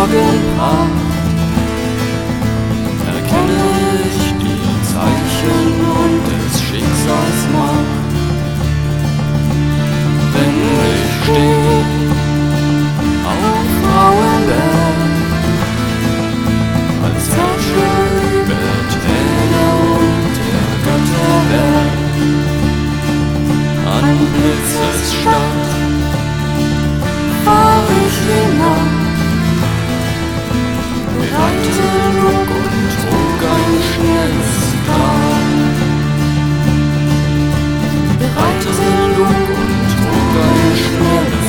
Morgenpracht erkenne ich die Zeichen und des Schicksals Macht. Wenn ich steh auf Frauenberg, als Herrsche über Täler und der Götterwerk, an Blitzes Stadt fahr ich hinab, bereite Lug und trug ein schnelles Grab. Bereite Lug und trug ein schnelles